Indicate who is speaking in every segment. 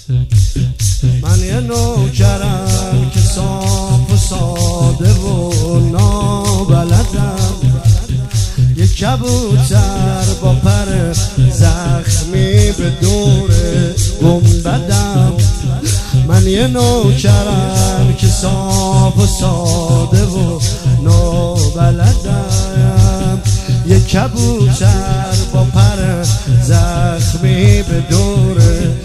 Speaker 1: من یه نوکرم که صاف و ساده و نابلدم، یه کبوتر با پر زخمی به دور گنبدم. من یه نوکرم که صاف و ساده و نابلدم، یه کبوتر با پر زخمی به دور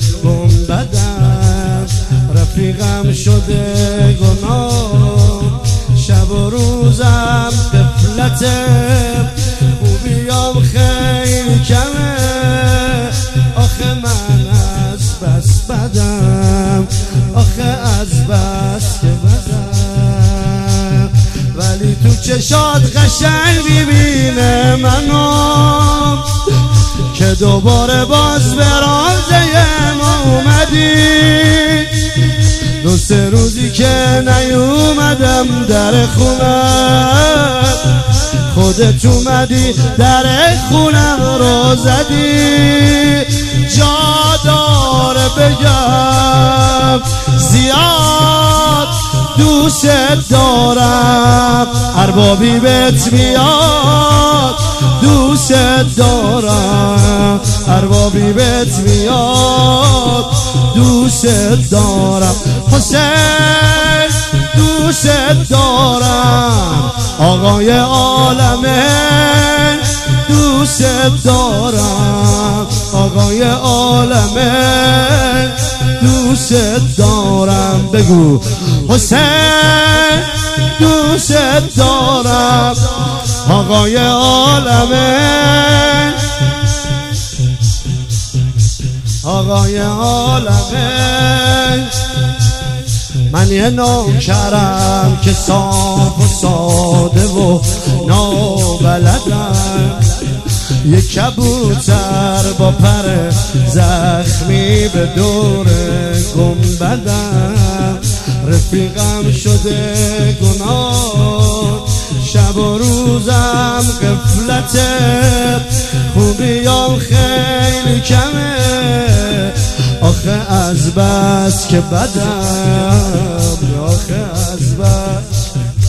Speaker 1: گنبدم. رفیقم شده گناه، شب و روزم غفلتم، خوبیام خیلی کمه، آخه من از بس بدم، آخه از بس که بدم. ولی تو چشات قشنگ میبینه منو، که دوباره باز به رازه ما اومدی. دو سه روزی که نیومدم در خونم، خودت اومدی در خونم رو زدی. جا داره بگم زیاد دوست دارم، اربابی بهت میاد دوست دارم، اربابی بهت میاد دوست دارم. حسین دوست دارم، آقای عالمه دوست دارم، آقای عالمه دوست دارم. بگو حسین دوست دارم، آقای عالمه، آقای عالمه. من یه نوکرم که صاف و ساده و نابلدم، یه کبوتر با پر زخمی به دور گنبدم. رفیقم شده گناه، شب و روزم غفلتم، خوبیام خیلی کمه، آخه از بس که بدم، آخه از بس.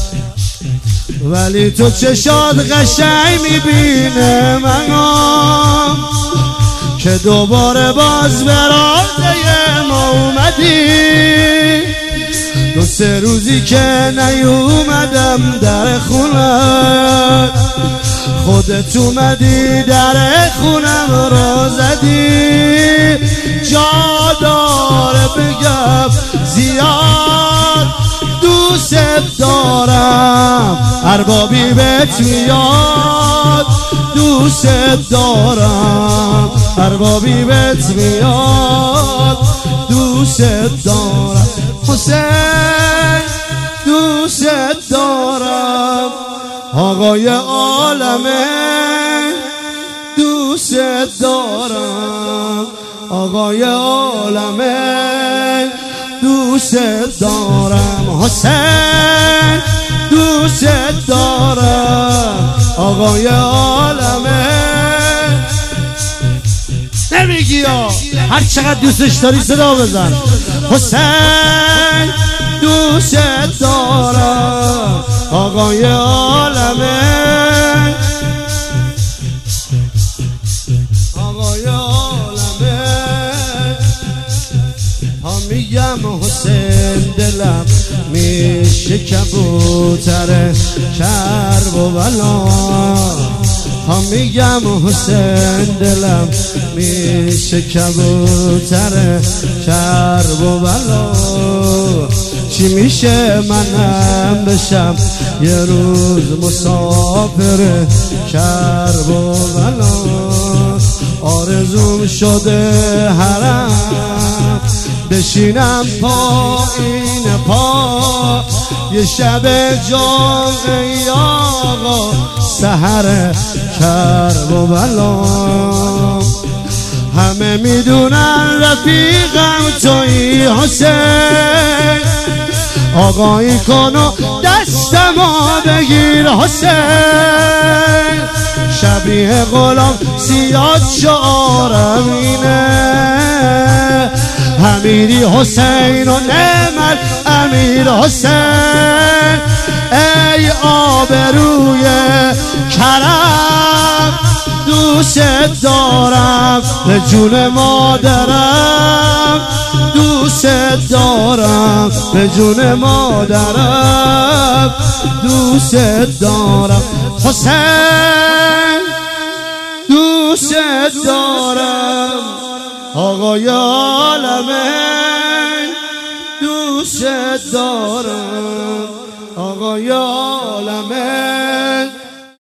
Speaker 1: ولی تو چشات قشنگ میبینه منو، که دوباره باز به رازه ما اومدی. دو سه روزی که نیومدم در خونم، خودت اومدی در خونم رو زدی. جا داره بگم زیاد دوست دارم، اربابی بهت میاد دوست دارم، اربابی بهت میاد دوست دارم. حسین دوست دارم، آقای عالمه دوست دارم، آقای عالمه دوست دارم. حسین دوست دارم، آقای عالمه. نمیگی یا هر چقدر دوستش داری صدا بزن. حسین دوست دارم، آقای عالمه، آقای عالمه. ها میگم حسین دلم میشه کبوتر کرب و بلا، ها میگم حسین دلم میشه کبوتر کرب و بلا. چی میشه منم بشم یه روز مسافر کرب و بلا. آرزوم شده حرم بشینم پایین پا، یه شب جمعه آقا سحر کرب و بلا. همه میدونن رفیقم تویی حسین، آقایی کن و دستمو بگیر حسین. شبیه غلام زیاد شعارم اینه، امیری حسین و نعمت امیر حسین، ای آبروی کرم دوست دارم به جون مادرم، دوست دارم به جون مادرم، دوست دارم حسین، دوست دارم آقای عالمین، دوست دارم آقای عالمین.